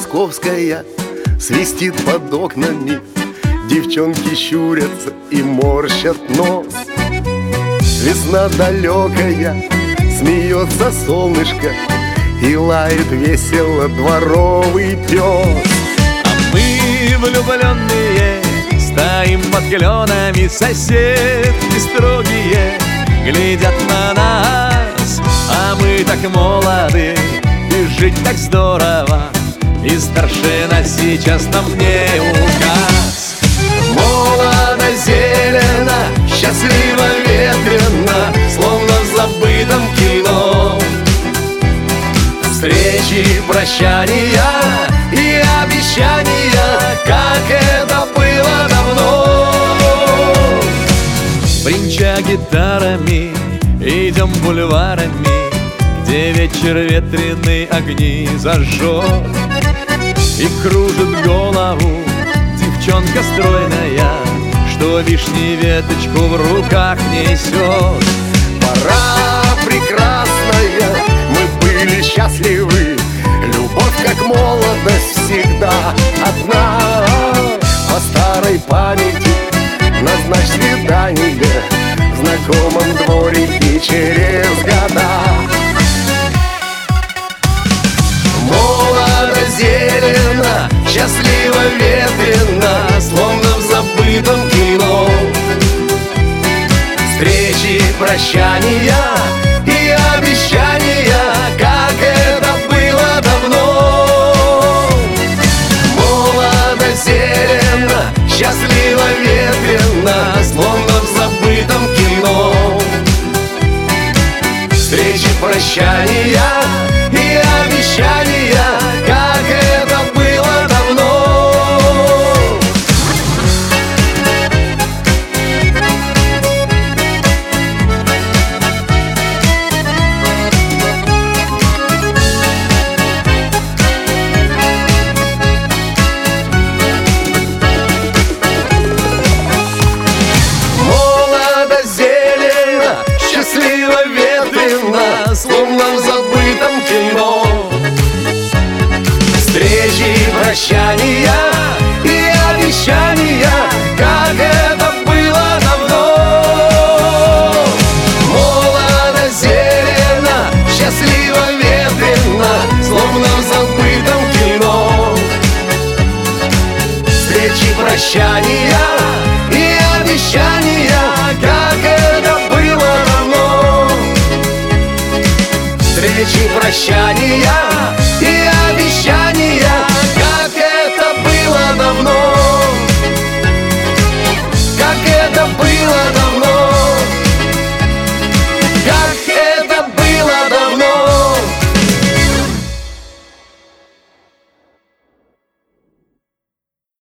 московская свистит под окнами, девчонки щурятся и морщат нос. Весна далекая, смеется солнышко, и лает весело дворовый пес. А мы, влюбленные, стоим под кленами, соседки строгие глядят на нас. А мы так молоды, и жить так здорово, и старшина сейчас нам не указ. Молодо, зелено, счастливо, ветрено, словно в забытом кино. Встречи, прощания и обещания, как это было давно. Бренча гитарами, идем бульварами, где вечер ветреные огни зажжет. И кружит голову девчонка стройная, что вишни веточку в руках несет. Пора прекрасная, мы были счастливы, любовь, как молодость, всегда одна. По старой памяти назначь свидание в знакомом дворике через года. Молодо, зелено, счастливо, ветрено, словно в забытом кино. Встречи, прощания и обещания, как это было давно. Молодо, зелено, счастливо, ветрено, словно в забытом кино. Встречи, прощания и обещания, как это было давно. Молодо, зелено, счастливо, ветрено, словно в забытом кино. Встречи, прощания и обещания, как это было давно. Молодо, зелено, счастливо, ветрено, словно в забытом кино. Встречи, прощания и обещания, как это было давно. Встречи, прощания и обещания,